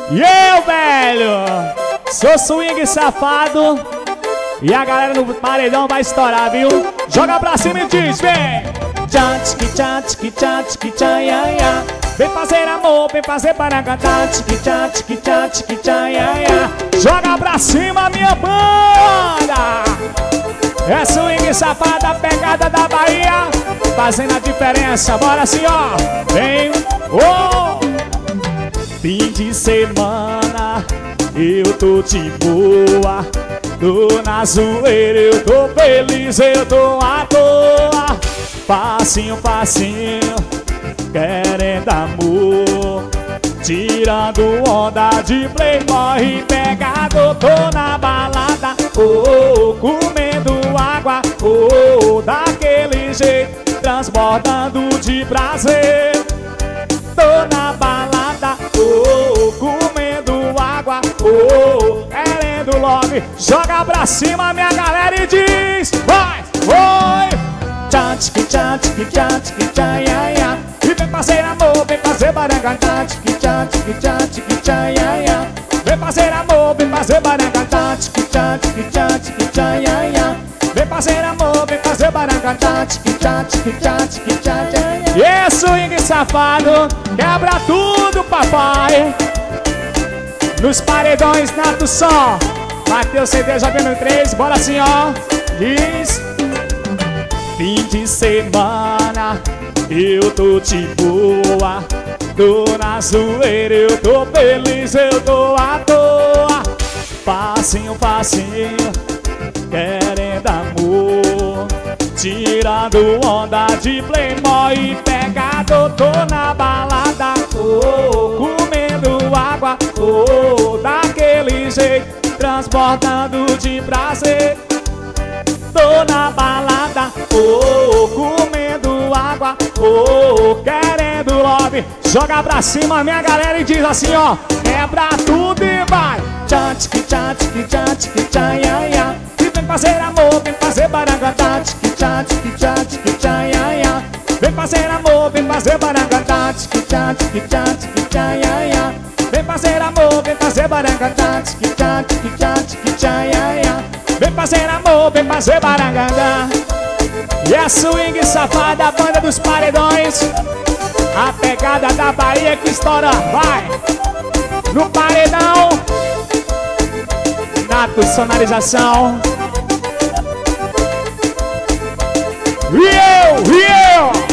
E eu, velho, sou swing safado. E a galera no paredão vai estourar, viu? Joga pra cima e diz, vem! Vem fazer amor, vem fazer barangata. Joga pra cima, minha banda! É swing safada, pegada da Bahia, fazendo a diferença, bora assim, ó. Vem, oh! Fim de semana, eu tô de boa. Tô na zoeira, eu tô feliz, eu tô à toa. Passinho, passinho, querendo amor, tirando onda de playboy e pegado. Tô na balada, oh, comendo água, oh, daquele jeito, transbordando de prazer. Tô na balada, oh, comendo água, oh, querendo love. Joga pra cima, minha galera, e diz, vai, oi! E vem fazer amor, vem fazer baranga. Vem fazer amor, vem fazer baranga. Vem fazer amor, vem fazer baranga. E esse swing safado quebra tudo, papai. Nos paredões, Nato Som, Mateus CD jogando 3, bora assim, ó. Diz: fim de semana, eu tô de boa. Tô na zoeira, eu tô feliz, eu tô à toa. Passinho, passinho, querendo amor, tirando onda de playboy e pegado. Tô na balada, oh, comendo água, oh, daquele jeito, transbordando de prazer. Tô na balada, oh, comendo água, oh, querendo love. Joga pra cima, minha galera, e diz assim, ó. Quebra tudo e vai. E vem fazer amor, vem fazer baranga. Vem fazer amor, vem fazer baranga. Vem fazer amor, vem fazer baranga. Vem fazer amor, vem fazer baranganga. E a swing safada, a banda dos paredões, a pegada da Bahia que estoura, vai! No paredão, Nato Sonorização. E eu!